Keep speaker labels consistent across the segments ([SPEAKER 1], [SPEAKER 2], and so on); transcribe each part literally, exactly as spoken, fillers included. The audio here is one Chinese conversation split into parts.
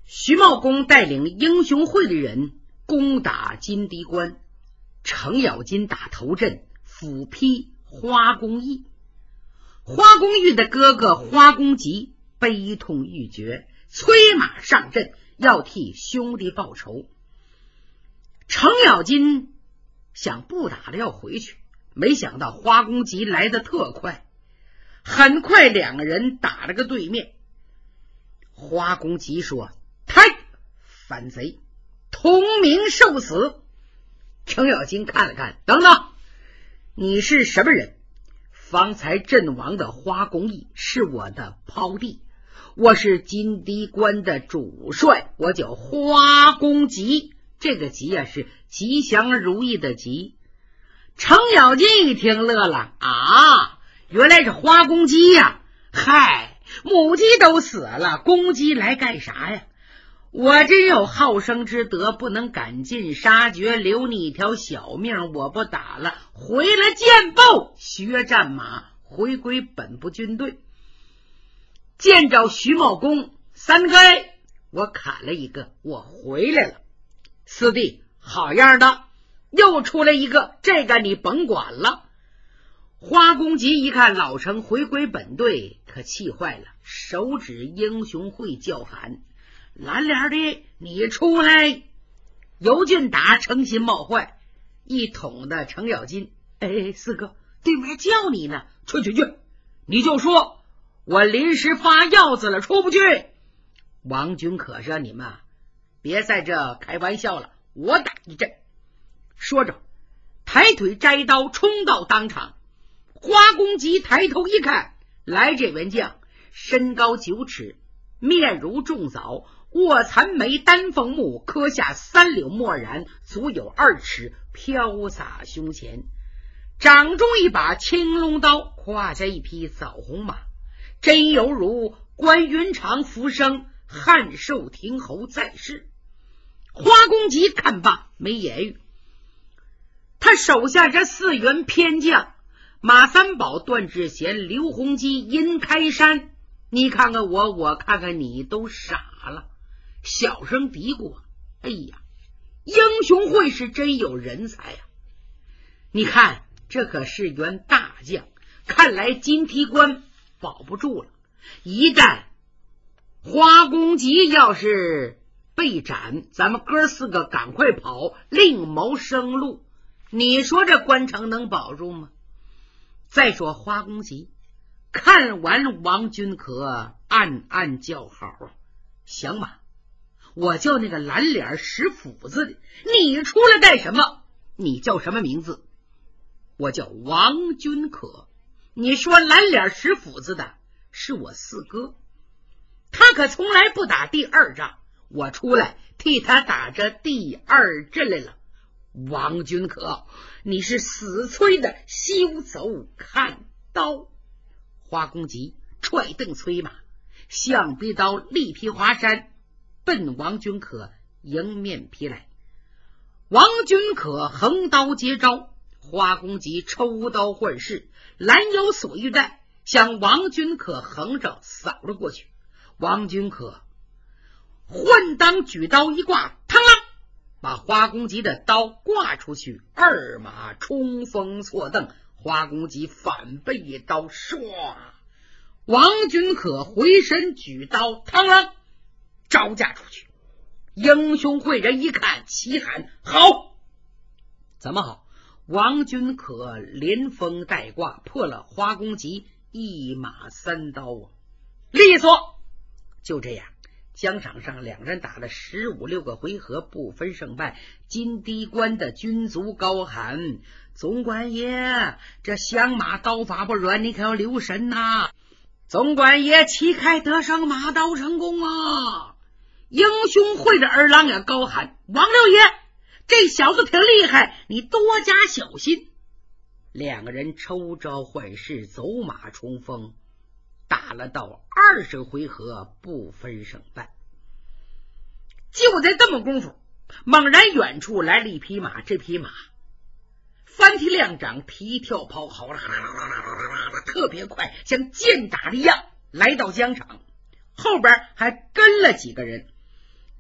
[SPEAKER 1] 徐茂公带领英雄会的人攻打金堤关，程咬金打头阵，斧劈花公义。花公义的哥哥花公吉悲痛欲绝，催马上阵，要替兄弟报仇。程咬金想不打了要回去，没想到花公吉来得特快，很快两个人打了个对面。花公吉说：“太反贼，同名受死。”程咬金看了看，等等，你是什么人？方才阵亡的花公义是我的胞弟，我是金堤关的主帅，我叫花公吉。这个吉啊是吉祥如意的吉。程咬金一听乐了，啊，原来是花公鸡呀！嗨，母鸡都死了，公鸡来干啥呀？我真有好生之德，不能赶尽杀绝，留你一条小命，我不打了，回了箭步，学战马，回归本部军队。见着徐茂公，三该我砍了一个，我回来了。四弟，好样的，又出来一个，这个你甭管了。花公吉一看老程回归本队，可气坏了，手指英雄会叫喊：“蓝脸的，你出来！”尤俊达诚心冒坏，一捅的程咬金：“哎，四哥，对面叫你呢，去去去，你就说我临时发药子了，出不去。”王军可说：“你们啊，别在这开玩笑了，我打一阵。”说着抬腿摘刀冲到当场。花公吉抬头一看，来这员将身高九尺，面如重枣，卧蚕眉，丹凤目，刻下三绺墨染，足有二尺，飘洒胸前。掌中一把青龙刀，胯下一匹枣红马，真犹如关云长浮生，汉寿亭侯在世。花公吉看罢没言语，他手下这四员偏将马三宝、段志贤、刘洪基、殷开山，你看看我，我看看你，都傻了，小声嘀咕：“哎呀，英雄会是真有人才呀！你看，这可是员大将，看来金堤关保不住了。一旦花公吉要是被斩，咱们哥四个赶快跑，另谋生路。你说这关城能保住吗？”再说花公吉看完王君可，暗暗叫好啊，降马，我叫那个蓝脸使斧子的，你出来干什么？你叫什么名字？我叫王君可。你说蓝脸使斧子的是我四哥，他可从来不打第二仗，我出来替他打着第二阵来了。王君可，你是死催的，休走看刀！花公吉踹蹬催马，象逼刀力劈华山，奔王君可迎面劈来。王君可横刀接招，花公吉抽刀换式，拦腰锁玉带，向王君可横着扫了过去。王君可换当举刀一挂，嘡啷，把花公吉的刀挂出去，二马冲锋错蹬，花公吉反背一刀，唰！王君可回身举刀，嘡啷，招架出去。英雄会人一看，齐喊：“好！”怎么好？王君可连风带挂，破了花公吉一马三刀啊！利索！就这样，疆场上两人打了十五六个回合，不分胜败。金堤关的军卒高喊：“总管爷，这降马刀法不软，你可要留神呐！总管爷，旗开得胜，马刀成功啊！”英雄会的儿郎也高喊：“王六爷，这小子挺厉害，你多加小心。”两个人抽招换式，走马冲锋，打了到二十回合，不分胜败。就在这么功夫，猛然远处来了一匹马，这匹马翻蹄亮掌，皮跳跑，好了，特别快，像箭打的一样来到疆场，后边还跟了几个人。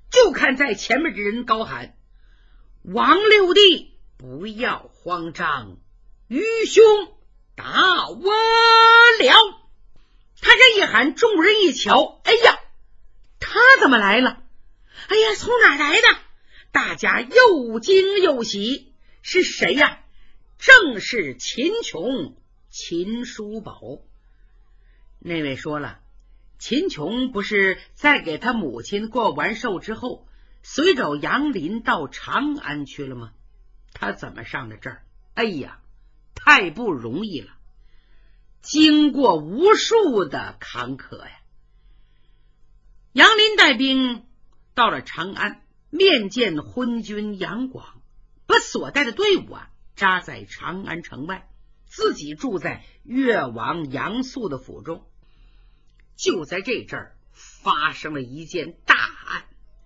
[SPEAKER 1] 就看在前面的人高喊：王六弟不要慌张，愚兄打我了。他这一喊，众人一瞧，哎呀，他怎么来了？哎呀，从哪儿来的？大家又惊又喜。是谁呀？正是秦琼，秦叔宝。那位说了，秦琼不是在给他母亲过完寿之后，随着杨林到长安去了吗？他怎么上的这儿？哎呀，太不容易了，经过无数的坎坷呀。杨林带兵到了长安，面见昏君杨广，把所带的队伍啊扎在长安城外，自己住在越王杨素的府中。就在这阵儿发生了一件大案，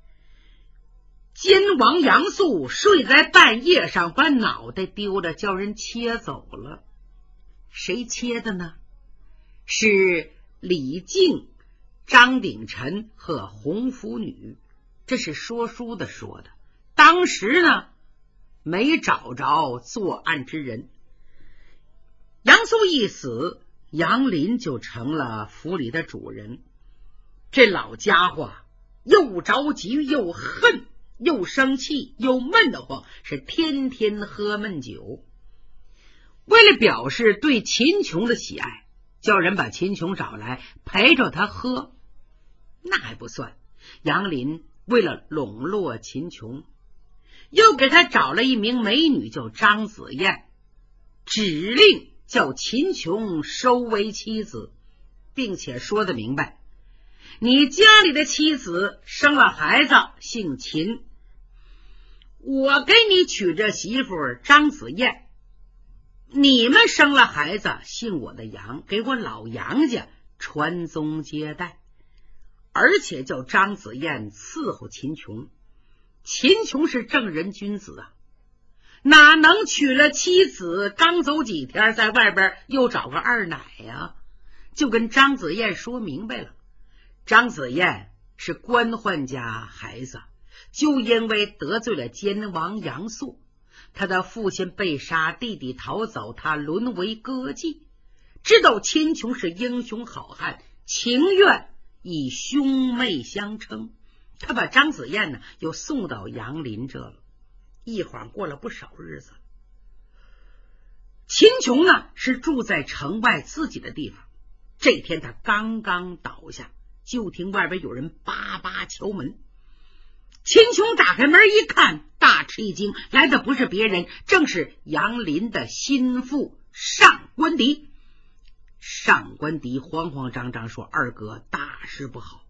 [SPEAKER 1] 奸王杨素睡在半夜上，把脑袋丢了，叫人切走了。谁切的呢？是李靖、张鼎臣和红拂女。这是说书的说的，当时呢没找着作案之人。杨素一死，杨林就成了府里的主人。这老家伙又着急又恨又生气又闷得慌，是天天喝闷酒。为了表示对秦琼的喜爱，叫人把秦琼找来陪着他喝。那还不算，杨林为了笼络秦琼，又给他找了一名美女叫张子燕，指令叫秦琼收为妻子，并且说得明白，你家里的妻子生了孩子姓秦，我给你娶这媳妇张子燕，你们生了孩子姓我的杨，给我老杨家传宗接代，而且叫张子燕伺候秦琼。秦琼是正人君子啊，哪能娶了妻子刚走几天，在外边又找个二奶呀？就跟张子燕说明白了。张子燕是官宦家孩子，就因为得罪了奸王杨素，他的父亲被杀，弟弟逃走，他沦为歌妓。知道秦琼是英雄好汉，情愿以兄妹相称，他把张子燕呢又送到杨林这了。一晃过了不少日子，秦琼呢是住在城外自己的地方。这天他刚刚倒下，就听外边有人叭叭敲门。秦琼打开门一看，大吃一惊，来的不是别人，正是杨林的心腹上官迪。上官迪慌慌张张说：二哥，大事不好，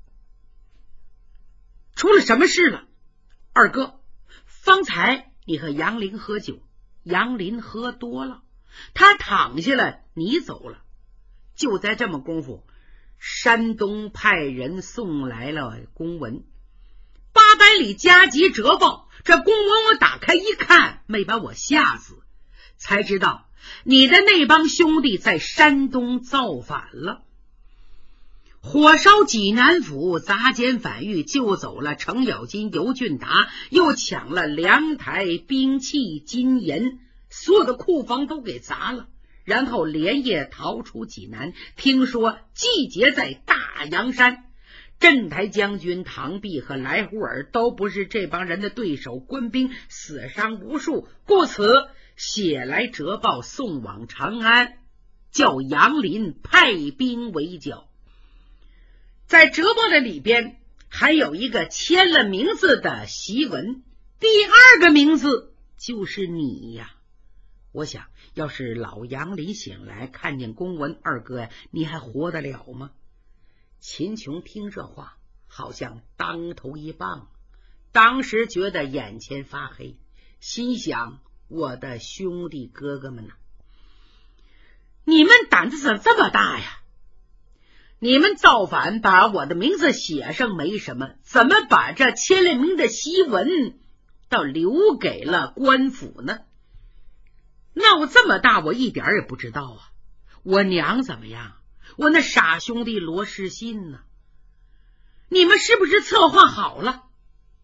[SPEAKER 1] 出了什么事了？二哥，方才你和杨林喝酒，杨林喝多了，他躺下了，你走了。就在这么功夫，山东派人送来了公文，八百里加急折报。这公文我打开一看，没把我吓死，才知道你的那帮兄弟在山东造反了，火烧济南府，砸监反狱，救走了程咬金、尤俊达，又抢了粮台、兵器、金银，所有的库房都给砸了，然后连夜逃出济南。听说集结在大洋山，镇台将军唐弼和来胡尔都不是这帮人的对手，官兵死伤无数，故此写来折报送往长安，叫杨林派兵围剿。在折报的里边还有一个签了名字的檄文，第二个名字就是你呀。我想要是老杨林醒来看见公文，二哥呀，你还活得了吗？秦琼听这话好像当头一棒，当时觉得眼前发黑，心想我的兄弟哥哥们呐，你们胆子怎么这么大呀？你们造反把我的名字写上没什么，怎么把这签了名的檄文倒留给了官府呢？闹这么大我一点也不知道啊！我娘怎么样？我那傻兄弟罗世信呢？你们是不是策划好了？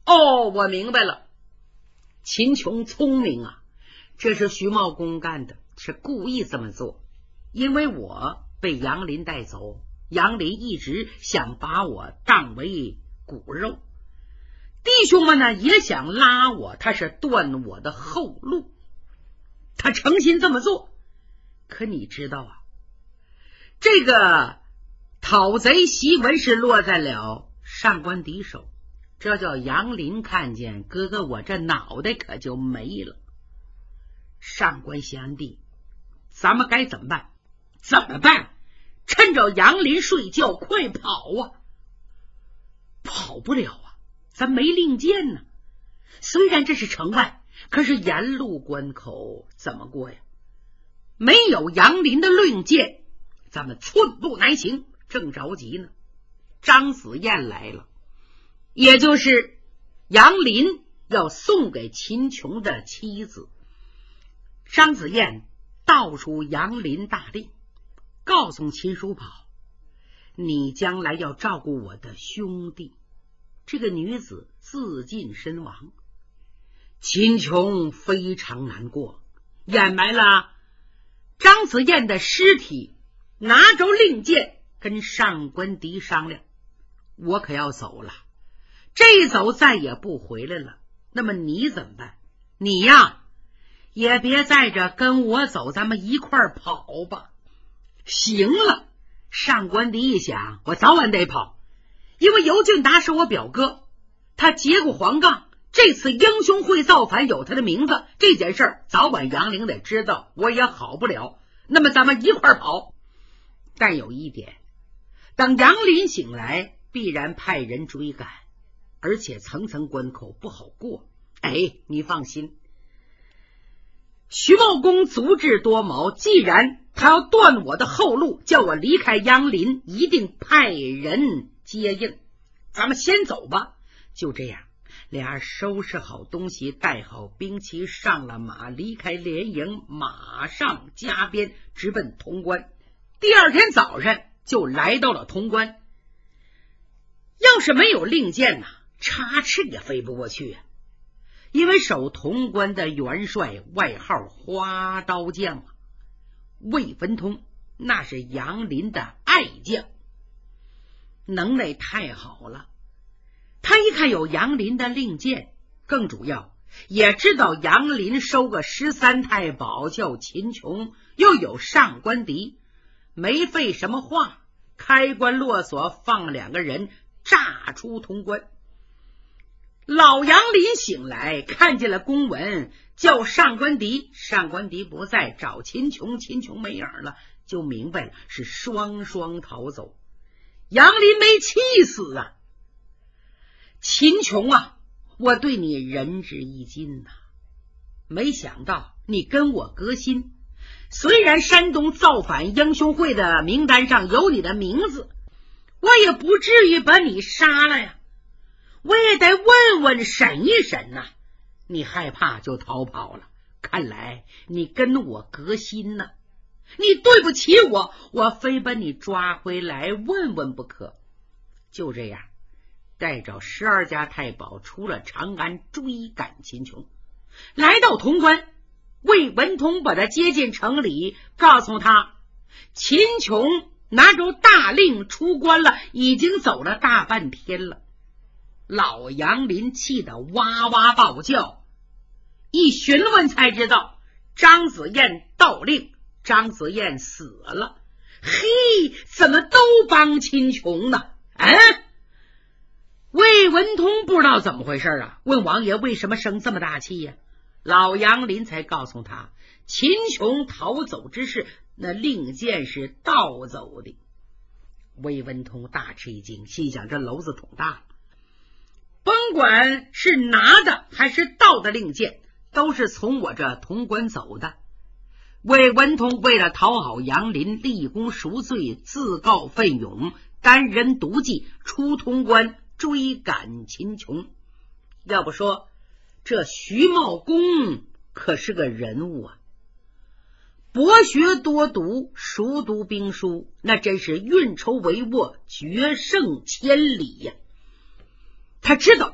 [SPEAKER 1] 哦，我明白了，秦琼聪明啊，这是徐茂公干的，是故意这么做，因为我被杨林带走，杨林一直想把我当为骨肉，弟兄们呢也想拉我，他是断我的后路，他诚心这么做。可你知道啊，这个讨贼檄文是落在了上官迪手，这叫杨林看见，哥哥我这脑袋可就没了。上官贤弟，咱们该怎么办？怎么办？趁着杨林睡觉，快跑啊！跑不了啊，咱没令箭呢。虽然这是城外，可是沿路关口怎么过呀？没有杨林的令箭，咱们寸步难行。正着急呢，张子燕来了，也就是杨林要送给秦琼的妻子。张子燕道出杨林大令，告诉秦叔宝，你将来要照顾我的兄弟。这个女子自尽身亡，秦琼非常难过，掩埋了张子燕的尸体，拿着令箭跟上官迪商量，我可要走了，这一走再也不回来了，那么你怎么办？你呀也别在这跟我走，咱们一块儿跑吧。行了，上官迪一想，我早晚得跑，因为尤俊达是我表哥，他结过黄杠，这次英雄会造反有他的名字，这件事儿早晚杨凌得知道，我也好不了，那么咱们一块儿跑。但有一点，等杨林醒来，必然派人追赶，而且层层关口不好过。哎，你放心，徐茂公足智多谋，既然他要断我的后路，叫我离开杨林，一定派人接应。咱们先走吧。就这样，俩人收拾好东西，带好兵器，上了马，离开连营，马上加鞭，直奔潼关。第二天早上就来到了潼关。要是没有令箭呐、啊，插翅也飞不过去啊！因为守潼关的元帅外号花刀将啊，魏文通，那是杨林的爱将，能耐太好了。他一看有杨林的令箭，更主要也知道杨林收个十三太保叫秦琼，又有上官迪，没费什么话，开关落锁，放两个人炸出潼关。老杨林醒来，看见了公文，叫上官迪，上官迪不在，找秦琼，秦琼没影了，就明白了是双双逃走。杨林没气死啊！秦琼啊，我对你仁至义尽呐、啊，没想到你跟我革新，虽然山东造反英雄会的名单上有你的名字，我也不至于把你杀了呀，我也得问问审一审呐、啊。你害怕就逃跑了，看来你跟我革新呢、啊，你对不起我，我非把你抓回来问问不可。就这样，带着十二家太保出了长安，追赶秦琼。来到潼关，魏文通把他接进城里，告诉他秦琼拿着大令出关了，已经走了大半天了。老杨林气得哇哇暴叫，一询问才知道张子燕盗令，张子燕死了。嘿，怎么都帮秦琼呢？哎，魏文通不知道怎么回事啊，问王爷为什么生这么大气呀、啊？老杨林才告诉他，秦琼逃走之事，那令箭是盗走的。魏文通大吃一惊，心想这篓子捅大了，甭管是拿的还是盗的令箭，都是从我这潼关走的。魏文通为了讨好杨林，立功赎罪，自告奋勇，单人独骑出潼关，追赶秦琼。要不说这徐茂公可是个人物啊，博学多读，熟读兵书，那真是运筹帷幄，决胜千里呀、啊！他知道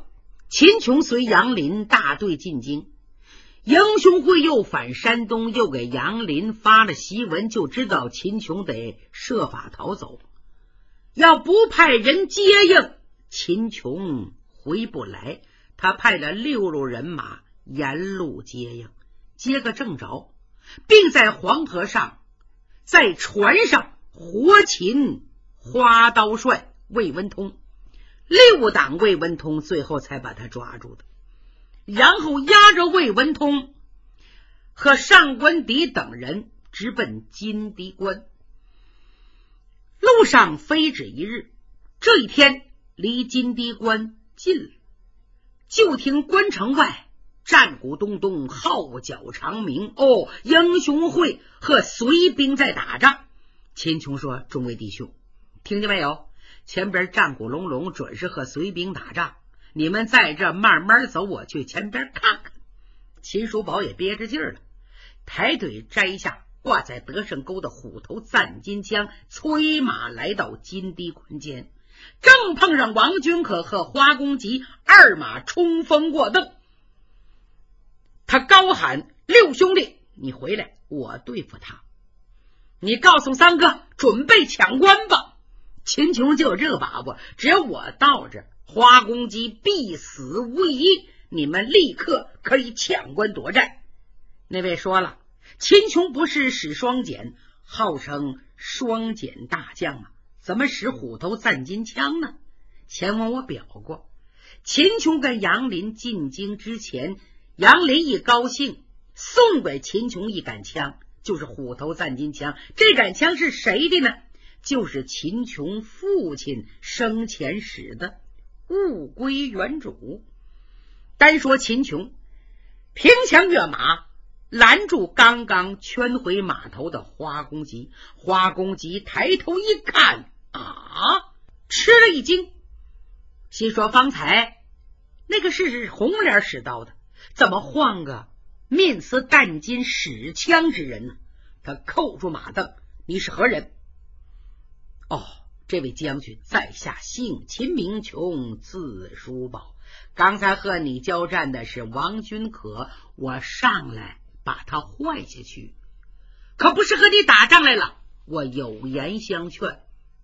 [SPEAKER 1] 秦琼随杨林大队进京，英雄会又返山东，又给杨林发了檄文，就知道秦琼得设法逃走，要不派人接应，秦琼回不来。他派了六路人马沿路接应，接个正着，并在黄河上在船上活擒花刀帅魏文通，六党魏文通，最后才把他抓住的。然后押着魏文通和上官迪等人直奔金堤关。路上非止一日，这一天离金堤关近了，就听关城外战鼓咚咚，号角长鸣。哦，英雄会和隋兵在打仗。秦琼说：众位弟兄，听见没有？前边战鼓隆隆，准是和隋兵打仗，你们在这慢慢走，我去前边看看。秦叔宝也憋着劲儿了，抬腿摘下挂在德胜沟的虎头赞金枪，催马来到金堤关前，正碰上王君可和花公吉二马冲锋过邓。他高喊：六兄弟，你回来，我对付他。你告诉三哥准备抢关吧。秦琼就有这个把握，只要我到这，花公鸡必死无疑，你们立刻可以抢关夺战。那位说了，秦琼不是使双锏，号称双锏大将吗？怎么使虎头赞金枪呢？前文我表过，秦琼跟杨林进京之前，杨林一高兴送给秦琼一杆枪，就是虎头赞金枪。这杆枪是谁的呢？就是秦琼父亲生前使的，物归原主。单说秦琼平枪跃马，拦住刚刚圈回码头的花公吉。花公吉抬头一看，啊，吃了一惊，心说方才那个是红脸使刀的，怎么换个面似淡金使枪之人呢？他扣住马镫，你是何人？哦，这位将军，在下姓秦名琼，字叔宝，刚才和你交战的是王君可，我上来把他坏下去，可不是和你打仗来了，我有言相劝。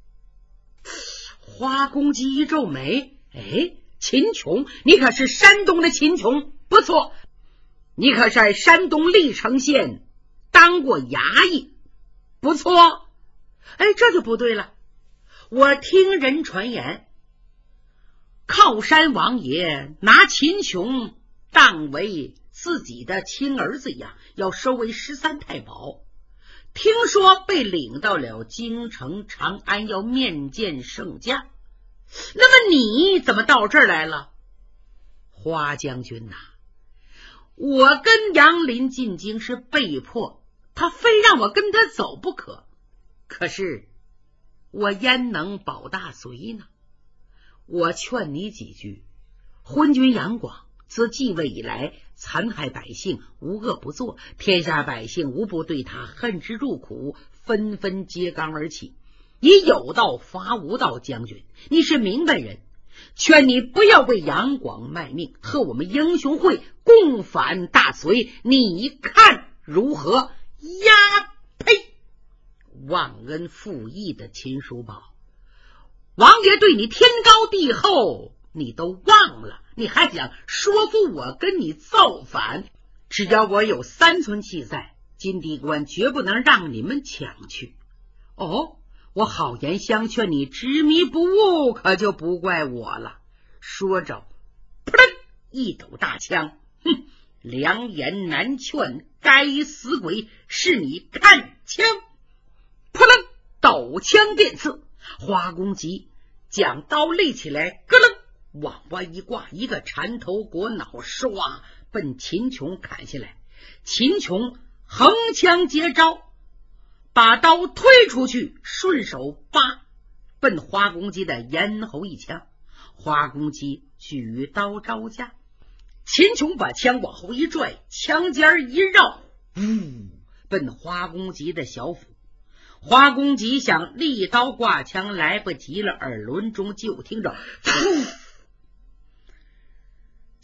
[SPEAKER 1] 花公鸡一皱眉，哎，秦琼，你可是山东的秦琼？不错，你可是在山东历城县当过衙役？不错。哎，这就不对了，我听人传言，靠山王爷拿秦琼当为自己的亲儿子一样，要收为十三太保，听说被领到了京城长安，要面见圣驾。那么你怎么到这儿来了？花将军呐、啊，我跟杨林进京是被迫，他非让我跟他走不可，可是我焉能保大隋呢？我劝你几句，昏君杨广自继位以来，残害百姓，无恶不作，天下百姓无不对他恨之入骨，纷纷揭竿而起。你有道伐无道，将军，你是明白人，劝你不要为杨广卖命，和我们英雄会共反大隋，你看如何？呀呸！忘恩负义的秦叔宝，王爷对你天高地厚，你都忘了，你还想说服我跟你造反？只要我有三寸气在，金堤关绝不能让你们抢去。哦，我好言相劝你执迷不悟，可就不怪我了。说着扑棱一抖大枪，哼，良言难劝，该死鬼，是你看枪！扑棱抖枪电刺，花公吉将刀立起来，咯楞往外一挂，一个缠头裹脑，唰奔秦琼砍下来。秦琼横枪接招，把刀推出去，顺手扒奔花公鸡的咽喉一枪。花公鸡举刀招架，秦琼把枪往后一拽，枪尖一绕，呜，奔花公鸡的小腹。花公鸡想立刀挂枪，来不及了，耳轮中就听着噗，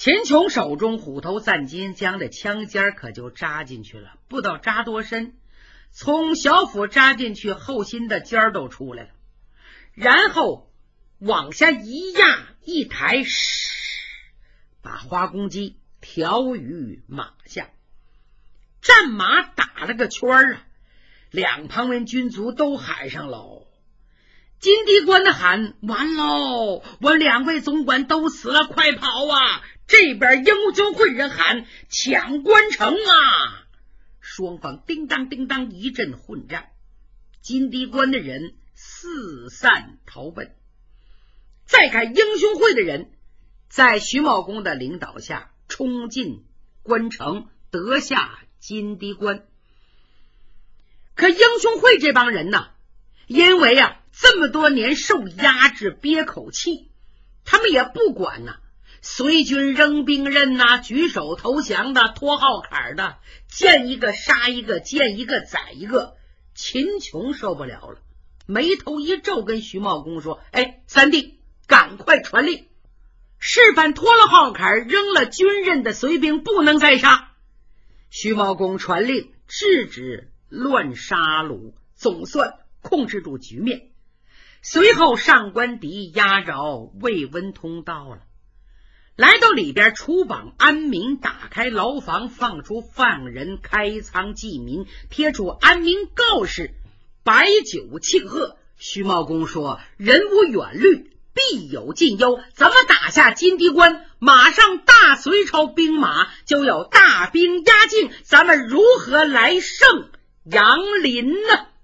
[SPEAKER 1] 秦琼手中虎头赞金将的枪尖可就扎进去了，不知道扎多深，从小腹扎进去，后心的尖儿都出来了，然后往下一压一抬，把花公鸡调于马下，战马打了个圈啊，两旁边军卒都喊上喽。金地官的喊完喽，我两位总管都死了，快跑啊！这边英雄会人喊抢关城啊！双方叮当叮当一阵混战，金地官的人四散逃奔。再看英雄会的人在徐茂公的领导下冲进关城，得下金地关。可英雄会这帮人呢，因为啊这么多年受压制憋口气，他们也不管呢、啊、随军扔兵刃呐、啊、举手投降的、拖号坎的，见一个杀一个，见一个宰一个。秦琼受不了了，眉头一皱，跟徐茂公说：哎，三弟，赶快传令，示范拖了号坎扔了军刃的随兵不能再杀。徐茂公传令制止乱杀戮，总算控制住局面。随后上官迪押着魏温通到了，来到里边出榜安民，打开牢房，放出犯人，开仓济民，贴出安民告示，摆酒庆贺。徐茂公说：人无远虑，必有近忧，咱们打下金地关，马上大隋朝兵马就要大兵压境，咱们如何来胜杨林呢？